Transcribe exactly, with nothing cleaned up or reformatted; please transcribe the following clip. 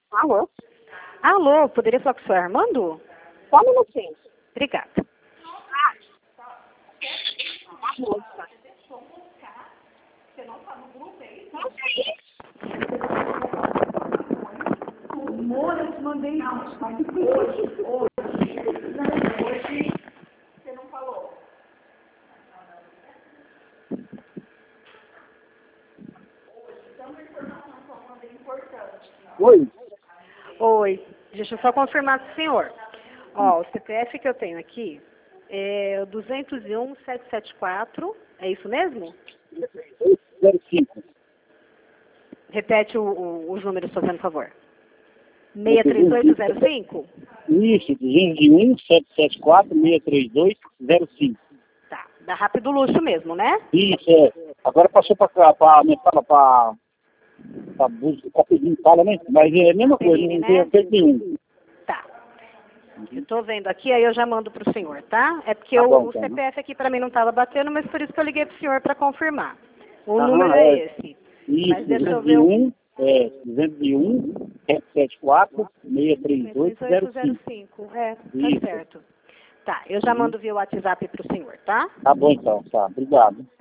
Alô? Alô, poderia falar com o senhor Armando? Só um minutinho. Obrigada. Moça. Amor, eu te mandei não, mas hoje, hoje, hoje, você não falou. Oi. Oi, deixa eu só confirmar com o senhor. Ó, o C P F que eu tenho aqui é o duzentos e um, setecentos e setenta e quatro, é isso mesmo? zero cinco. Repete o, o, os números, fazendo favor. seis três oito zero cinco? Isso, duzentos e um, setecentos e setenta e quatro, seiscentos e trinta e dois, zero cinco. Tá, da Rápido Luxo mesmo, né? Isso, é. Agora passou para cá, para para para para pedir fala, né? Mas é a mesma coisa, Peline, não tem né? efeito nenhum. Tá. Eu tô vendo aqui, aí eu já mando pro senhor, tá? É porque Tá o, bom, o então, C P F aqui pra mim não tava batendo, mas por isso que eu liguei pro senhor pra confirmar. O Aham, número é é. esse. Isso, Mas deixa eu duzentos ver e o... um, é, duzentos e um, setecentos e setenta e quatro, seiscentos e trinta e dois, zero cinco. cinco. É, tá Isso. certo. Tá, eu já mando via WhatsApp pro senhor, tá? Tá bom então, tá. Obrigado.